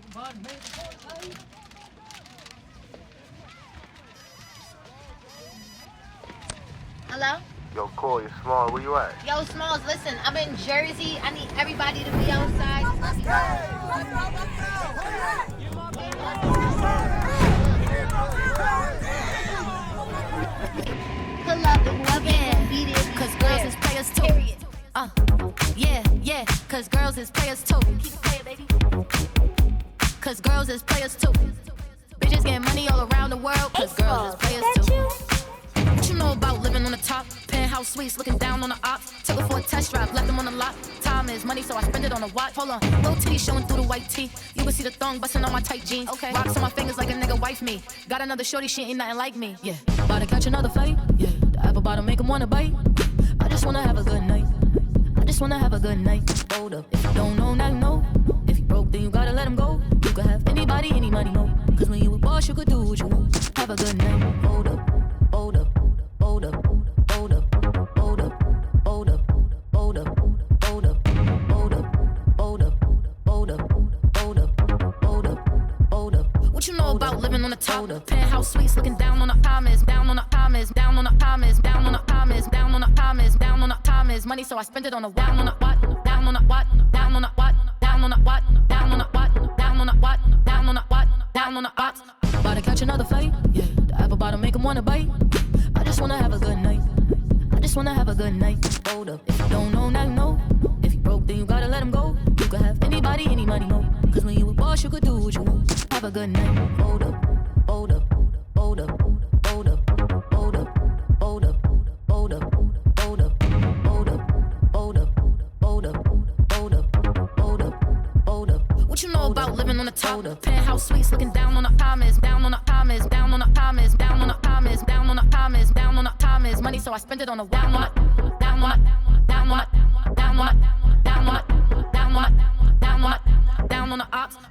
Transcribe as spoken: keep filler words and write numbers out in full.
Hello? Yo, Cole, you small. Where you at? Yo, Smalls, listen, I'm in Jersey. I need everybody to be outside. Let's go! Let's go! Let's Pull up and whoever yeah. beat it. Cause girls is players too. Period. Uh, yeah, yeah, cause girls is players too. Keep it playing, baby. Cause girls is players too. Bitches getting money all around the world, cause girls is players too. What you know about living on the top? Penthouse suites, looking down on the ops. Took her for a test drive, left them on the lot. Time is money, so I spend it on a watch. Hold on, little titty showing through the white tee. You can see the thong busting on my tight jeans. Okay, rocks on my fingers like a nigga wife me. Got another shorty, she ain't nothing like me. Yeah, about to catch another fight. Yeah, the apple bottom make him wanna bite. I just wanna have a good night. I just wanna have a good night. Hold up, if you don't know, now you know. If you broke, then you gotta let him go. You could have anybody, any money, no. Cause when you a boss, you could do what you want. Have a good night. Hold up, hold up, hold up, hold up, hold up, hold up, hold up, hold up, hold up, hold up, hold up, hold up, hold up, hold up. What you know about living on the top? Penthouse suites, looking down on the commas, down on the commas, down on the commas, down on the commas, down on the commas, down on the commas. Money, so I spend it on a down on the what, down on the what, down on the what, down on the what, down on the what, down on the what, down on the what, down on the ops. About to catch another fight, yeah. The apple bottom make him wanna bite. I just wanna have a good night. I just wanna have a good night. Hold up, if you don't know, now you know. If you broke, then you gotta let him go. You could have anybody, any money, no. Cause when you a boss, you could do what you want. Have a good night. Hold up, hold up, hold up, hold up, hold up, hold up, hold up, hold up, hold up, hold up, hold up, hold up, hold up, hold up. What you know about living on the top? Penthouse suites, looking down on the commas, down on the commas, down on the commas, down on the commas, down on the commas, down on the commas. Money, so I spend it on a down on it, down on it, down on it, down on it, down on it, down on it, down on it, down on the ops.